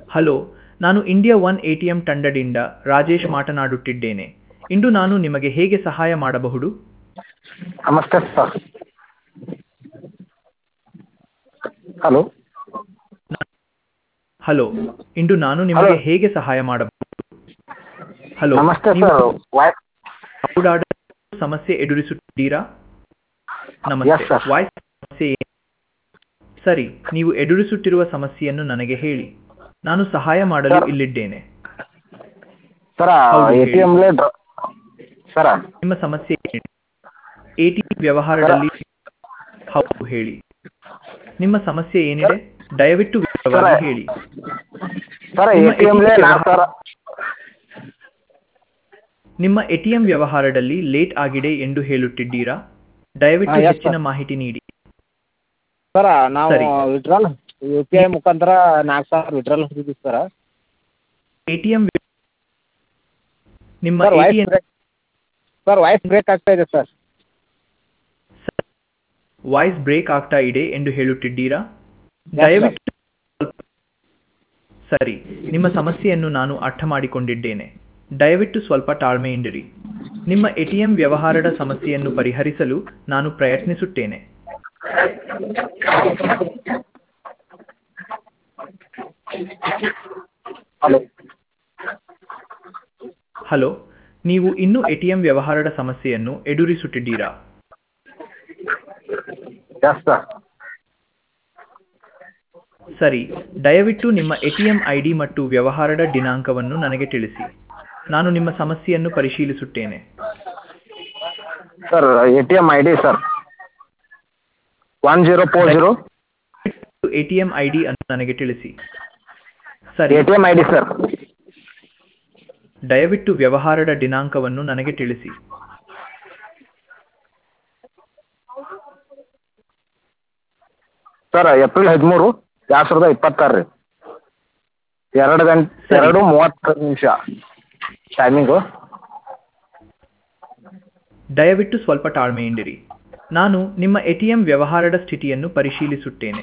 Hello, ನಾನು India one ATM ತಂಡದಿಂದ ರಾಜೇಶ್ ಮಾತನಾಡುತ್ತಿದ್ದೇನೆ. ಇಂದು ನಾನು ನಿಮಗೆ ಹೇಗೆ ಸಹಾಯ ಮಾಡಬಹುದು? ನಮಸ್ತೆ ಸರ್. ಹಲೋ. ಹಲೋ, ಇಂದು ನಾನು ಹಲೋ. ನಿಮಗೆ ಹೇಗೆ ಸಹಾಯ ಮಾಡಬಹುದು? ಹಲೋ, ನಮಸ್ತೆ ನೀವು ಸರ್. ಓಡಾಡಲು ಸಮಸ್ಯೆ ಎದುರಿಸುತ್ತಿದ್ದೀರಾ? ನಮಸ್ತೆ. Yes, sir. ವಾಯ್ಸ್ ಸಮಸ್ಯೆ ಏನು? ಸರಿ, ನೀವು ಎದುರಿಸುತ್ತಿರುವ ಸಮಸ್ಯೆಯನ್ನು ನನಗೆ ಹೇಳಿ. ನಾನು ಸಹಾಯ ಮಾಡಲು Sir. ಇಲ್ಲಿದ್ದೇನೆ. ಸರ ಹೌದು, ಎ ಟಿ ಹೇಳಿ. ಎಮ್ಲೆ ಸರ ನಿಮ್ಮ ಸಮಸ್ಯೆ ಏನು? ಎಟಿಎಂ ವ್ಯವಹಾರದಲ್ಲಿ ಹೌದು, ಹೇಳಿ. ನಿಮ್ಮ ಸಮಸ್ಯೆ ಏನಿದೆ? ದಯವಿಟ್ಟು ವಿವರವಾಗಿ ಹೇಳಿ. ಸರ ಎ ನಿಮ್ಮ ಟಿ ಎಮ್ಲೆ ATM ನಾಲ್ಕು ಸಾವಿರ. ನಿಮ್ಮ ಎಟಿಎಂ ವ್ಯವಹಾರದಲ್ಲಿ ಲೇಟ್ ಆಗಿದೆ ಎಂದು ಹೇಳುತ್ತಿದ್ದೀರಾ? ದಯವಿಟ್ಟು yes, ಹೆಚ್ಚಿನ sir. ಮಾಹಿತಿ ನೀಡಿ. ಸರ ನಾವು ಸರಿ. ವಿಡ್ರಾಲ್ ಯು ಪಿ ಐ ಮುಖಾಂತರ 4,000 ವಿಡ್ರಾಲ್ ಹೊಂದಿದ್ದೀವಿ ಸರ. ಎಟಿಎಂ ನಿಮ್ಮ sir voice ATM break sir voice break ಆಗ್ತಾ ಇದೆ ಸರ್. ವಾಯ್ಸ್ ಬ್ರೇಕ್ ಆಗ್ತಾ ಇದೆ ಎಂದು ಹೇಳುತ್ತಿದ್ದೀರಾ? sir. ದಯವಿಟ್ಟು ಸರಿ, ನಿಮ್ಮ ಸಮಸ್ಯೆಯನ್ನು ನಾನು ಅರ್ಥ ಮಾಡಿಕೊಂಡಿದ್ದೇನೆ. ದಯವಿಟ್ಟು ಸ್ವಲ್ಪ ತಾಳ್ಮೆಯಿಂದಿರಿ. ನಿಮ್ಮ ಎಟಿಎಂ ವ್ಯವಹಾರದ ಸಮಸ್ಯೆಯನ್ನು ಪರಿಹರಿಸಲು ನಾನು ಪ್ರಯತ್ನಿಸುತ್ತೇನೆ. ಹಲೋ. ಹಲೋ, ನೀವು ಇನ್ನೂ ಎಟಿಎಂ ವ್ಯವಹಾರದ ಸಮಸ್ಯೆಯನ್ನು ಎದುರಿಸುತ್ತಿದ್ದೀರಾ? Yes sir. ಸರಿ, ದಯವಿಟ್ಟು ನಿಮ್ಮ ಎಟಿಎಂ ಐಡಿ ಮತ್ತು ವ್ಯವಹಾರದ ದಿನಾಂಕವನ್ನು ನನಗೆ ತಿಳಿಸಿ. ನಾನು ನಿಮ್ಮ ಸಮಸ್ಯೆಯನ್ನು ಪರಿಶೀಲಿಸುತ್ತೇನೆ. Sir A T M I D sir 1040. ATM ID ಅನ್ನು ನನಗೆ ತಿಳಿಸಿ. ಸರಿ, A T M I D sir ದಯವಿಟ್ಟು ವ್ಯವಹಾರದ ದಿನಾಂಕವನ್ನು ನನಗೆ ತಿಳಿಸಿ. ಸರ್ ಏಪ್ರಿಲ್ 13, 2026 ರೀ. 2 ಸರಿ. 2:30 ಟೈಮಿಂಗು. ದಯವಿಟ್ಟು ಸ್ವಲ್ಪ ತಾಳ್ಮೆಯಿಂದಿರಿ. ನಾನು ನಿಮ್ಮ ಎಟಿಎಂ ವ್ಯವಹಾರದ ಸ್ಥಿತಿಯನ್ನು ಪರಿಶೀಲಿಸುತ್ತೇನೆ.